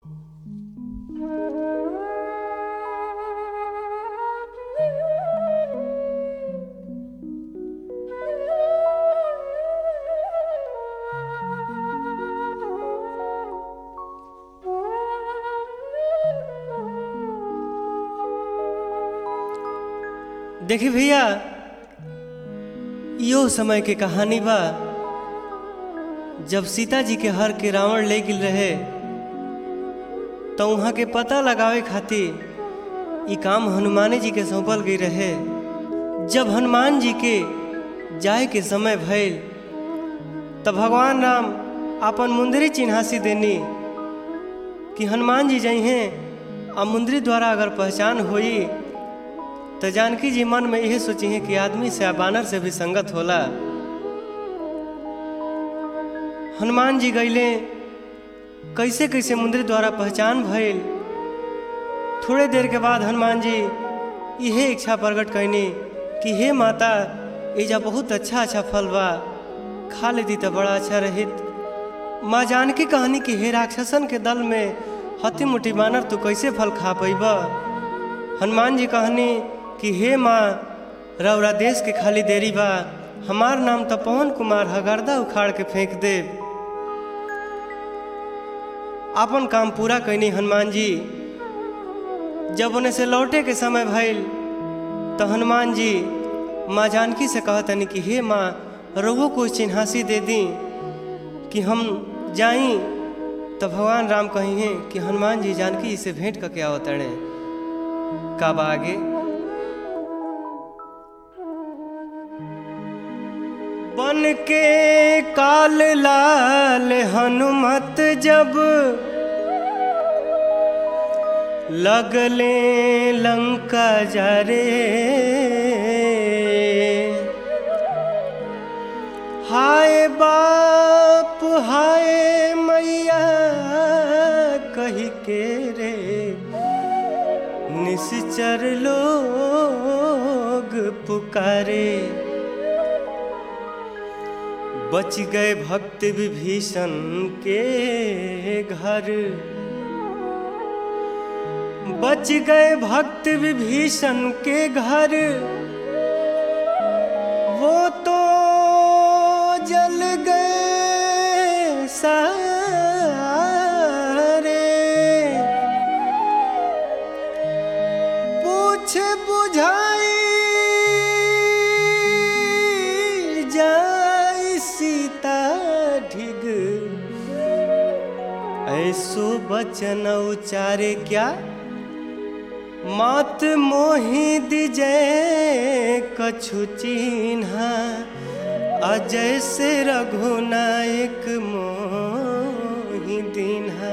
देखी भैया, यो समय के कहानी बा जब सीता जी के हर के रावण ले गिल रहे तो वहाँ के पता लगावे खातिर ई काम हनुमान जी के सौंपल गई रहे। जब हनुमान जी के जाए के समय भइल तब भगवान राम अपन मुंदरी चिन्हासी देनी कि हनुमान जी जई हैं और मुंदरी द्वारा अगर पहचान होई तो जानकी जी मन में यह सोची है कि आदमी से बानर से भी संगत होला। हनुमान जी गईले, कैसे कैसे मुंदरी द्वारा पहचान भइल। थोड़े देर के बाद हनुमान जी यह इच्छा प्रकट कैनी कि हे माता, एजा बहुत अच्छा अच्छा फल बा, खा लेती तो बड़ा अच्छा रहित। माँ जानकी कहनी कि हे राक्षसन के दल में हती मुठी बानर तू कैसे फल खा पैबा। हनुमान जी कहनी कि हे माँ, रौरा देश के खाली देरी बा, हमार नाम तो पवन कुमार है, गर्दा उखाड़ के फेंक दे। अपन काम पूरा कैनी हनुमान जी। जब उन्हें से लौटे के समय भइल तो हनुमान जी माँ जानकी से कहतनी कि हे माँ, रघु को चिन्हासी दे दी कि हम जाई। तो भगवान राम कही हैं कि हनुमान जी जानकी से भेंट करके आवतड़े। कब आगे बन के काल लाल हनुमत जब लगले लंका जारे, हाय बाप हाय मैया कही के रे, निश्चर लोग पुकारे। बच गए भक्त विभीषण के घर, बच गए भक्त विभीषण के घर, वो तो जल गए सारे। पूछ बुझाई ढिग, ऐसो बचन उचारे क्या, मात मोहि दिजय कछु चिन्हा, अजय से रघुनायक मोहि दीन्हा।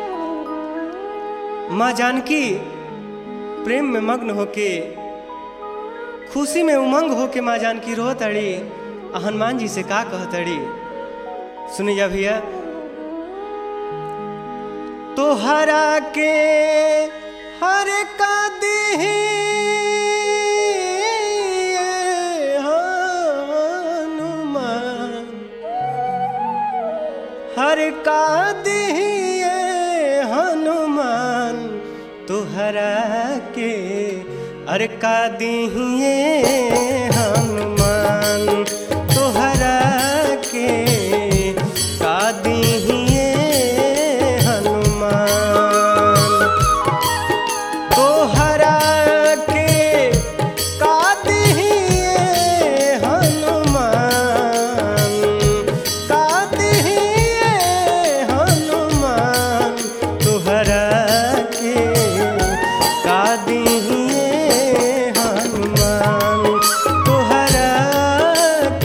माँ जानकी प्रेम में मग्न होके, खुशी में उमंग होके माँ जानकी रोतड़ी। हनुमान जी से का कहतड़ी सुनिया भैया। तोहरा के हर का देहि हनुमान, हर का देहि हनुमान, तोहरा के हर का देहि हनुमान, तोहरा के का दीहिए हनुमान, तोहरा के का दीहिए हनुमान, का दीहिए हनुमान, तोहरा के का दीहिए हनुमान, तोहरा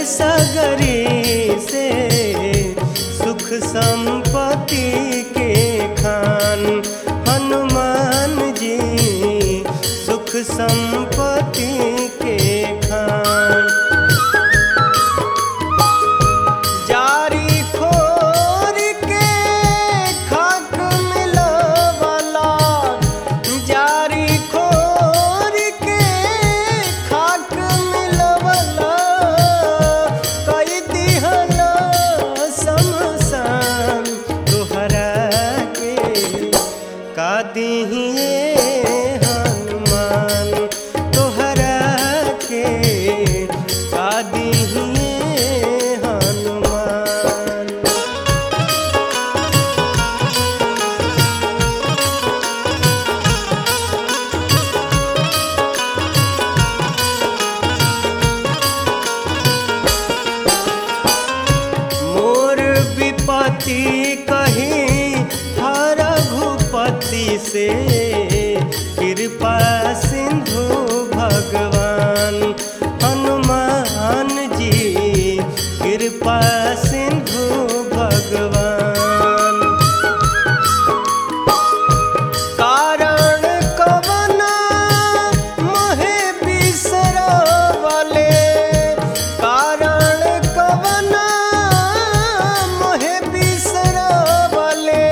सगरी से सुख संपत्ति के खान हनुमान जी सुख संपत्ति के खान। जारी खोर के खाक मिलवला जारी खोर के खाक मिलवला कई दिहला समसान तोहरा के का दिहिए हनुमान तोहरा के का दिहिए हनुमान। मोर विपत्ति कहीं हर रघुपति से कृपा सिंधु भगवान हनुमान जी कृपा सिंधु भगवान। कारण कवना मोहे बिसरवले कारण कवना मोहे बिसरवले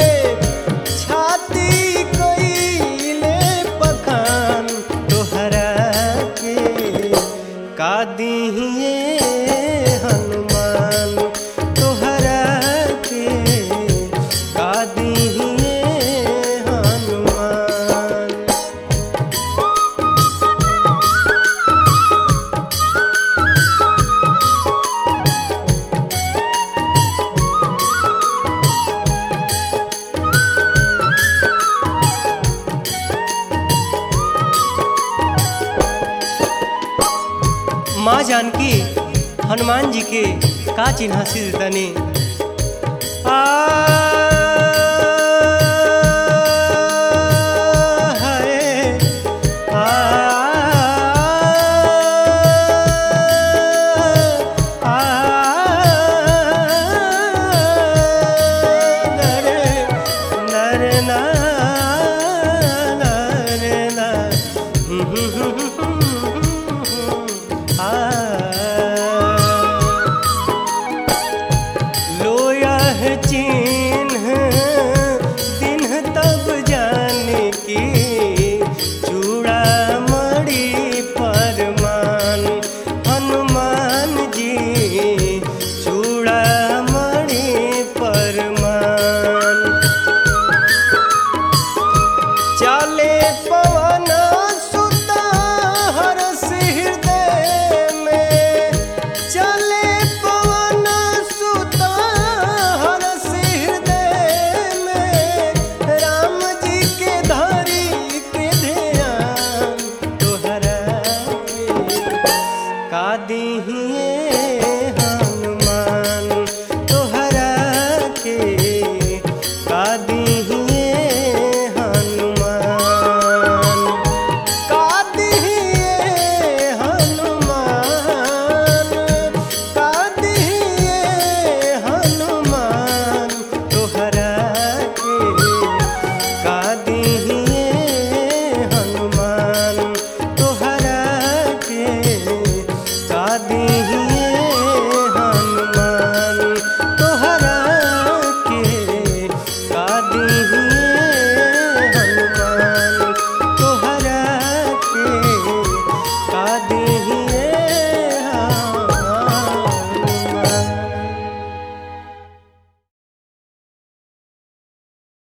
छाती कइले पखान तोहरा के का दिहिए हनुमान तोहरा के का दिहिए हनुमान। माँ जानकी हनुमान जी के का चिन्हासी देतनी।